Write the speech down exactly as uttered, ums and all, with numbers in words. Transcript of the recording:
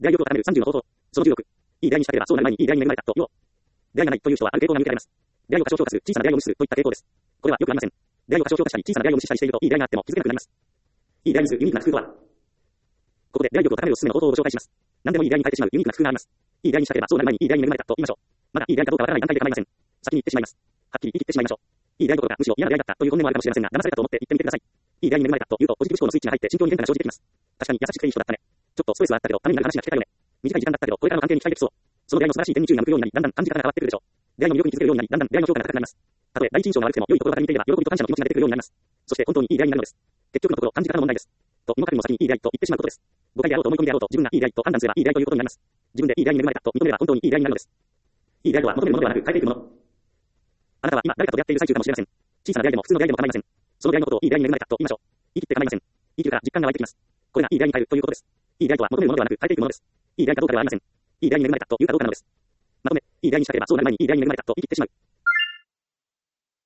出会い欲を高めるさんじゅうの方法。そのじゅうろく。いい出会いにしたければそうなる前にいい出会いに恵まれたというを。出会いがないという人はある傾向が見受けられます。出会いを過小評価する、小さな出会いを無視するといった傾向です。これはよくありません。出会いを過小評価したり、小さな出会いを無視したりしていると、いい出会いがあっても気づけなくなります。いい出会いにするユニークな工夫とは。ここで出会い欲を高めるおすすめの方法をご紹介します。何でもいい出会いに変えてしまうユニークな工夫があります。いい出会いにしたければそうなる前にいい出会いに恵まれたと言いましょう。まだいい出会いかどうかわからない段階で構いません。先に言ってしまいます。はっきり言い切ってしまいましょう。いい出会いどころかむしろ嫌な出会いだったという本音もあるかもしれませんが、騙されたと思って言ってみてください。いい出会いに恵まれたというとポジティブ思考のスイッチが入って心境に変化が生じてきます。確かに優しくていい人だったね。ちょっとストレスはあったけど、ためになる話が聞けたよね。短い時間だったけど、これからの関係に期待できそう。その出会いの素晴らしい点に注意が向くようになり、だんだん感じ方が変わってくるでしょう。出会いの魅力に気づけるようになり、だんだん出会いの評価が高くなります。たとえ第一印象が悪くても良いところが似ていれば、喜びと感謝の気持ちが出てくるようになります。そして本当にいい出会いになるのです。結局のところ感じ方の問題です。と、身もも先にいい出会いと言ってしまうことです。誤解であろうと思い込みであろうと自分がいい出会いと判断すればいい出会いということになります。自分でいい出会いに恵まれたと認めれば本当にいい出会いになるのです。いい出会いとは求めるものではなく変えていくもの。あなたは今誰かと出会っている最中かもしれません。小さな出会いでも普通の出会いでも構いません。その出会いのことをいい出会いに恵まれたと言いましょう。言い切って構いません。言い切るから実感が湧いてきます。これがいい出会いに変えるということです。いい出会いとは求めるものではなく変えていくものです。いい出会いかどうかではありません。いい出会いに恵まれたというかどうかなのです。まとめ、いい出会いにしたければそうなる前にいい出会いに恵まれたと言い切ってしまう。